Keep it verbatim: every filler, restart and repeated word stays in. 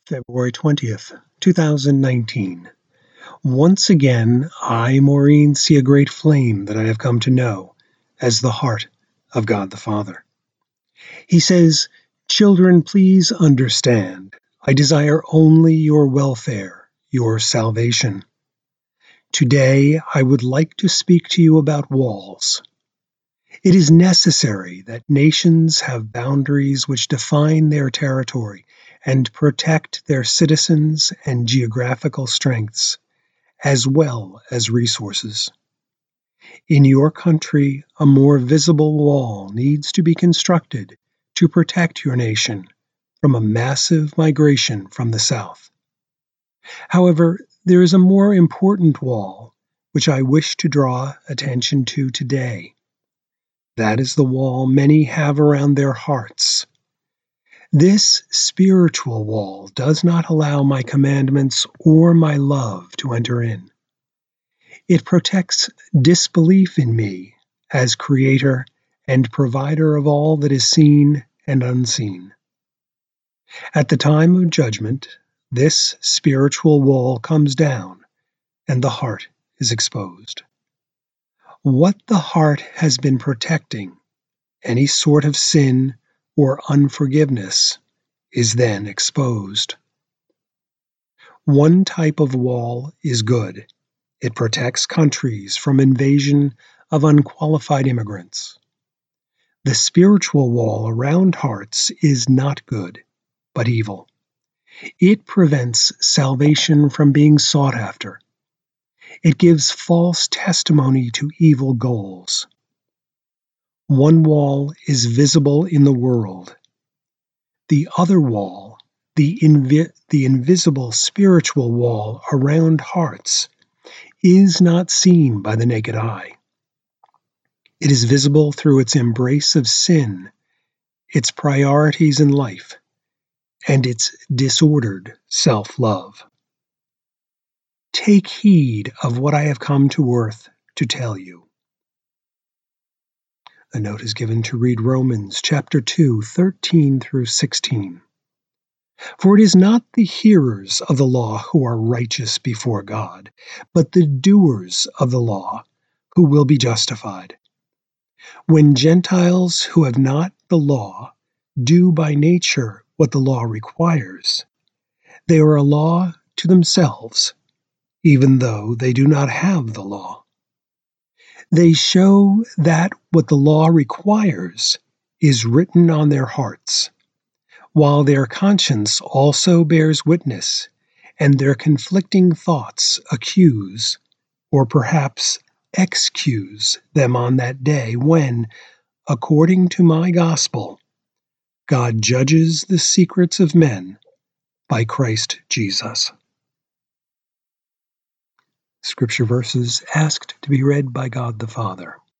February twentieth, two thousand nineteen. Once again, I, Maureen, see a great flame that I have come to know as the heart of God the Father. He says, "Children, please understand. I desire only your welfare, your salvation. Today, I would like to speak to you about walls. It is necessary that nations have boundaries which define their territory and protect their citizens and geographical strengths, as well as resources. In your country, a more visible wall needs to be constructed to protect your nation from a massive migration from the south. However, there is a more important wall which I wish to draw attention to today. That is the wall many have around their hearts. This spiritual wall does not allow my commandments or my love to enter in. It protects disbelief in me as creator and provider of all that is seen and unseen. At the time of judgment, this spiritual wall comes down and the heart is exposed. What the heart has been protecting, any sort of sin or unforgiveness, is then exposed. One type of wall is good. It protects countries from invasion of unqualified immigrants. The spiritual wall around hearts is not good, but evil. It prevents salvation from being sought after. It gives false testimony to evil goals. One wall is visible in the world. The other wall, the, invi- the invisible spiritual wall around hearts, is not seen by the naked eye. It is visible through its embrace of sin, its priorities in life, and its disordered self-love. Take heed of what I have come to earth to tell you." A note is given to read Romans chapter two, thirteen through sixteen. "For it is not the hearers of the law who are righteous before God, but the doers of the law who will be justified. When Gentiles who have not the law do by nature what the law requires, they are a law to themselves, even though they do not have the law. They show that what the law requires is written on their hearts, while their conscience also bears witness, and their conflicting thoughts accuse, or perhaps excuse them on that day when, according to my gospel, God judges the secrets of men by Christ Jesus." Scripture verses asked to be read by God the Father.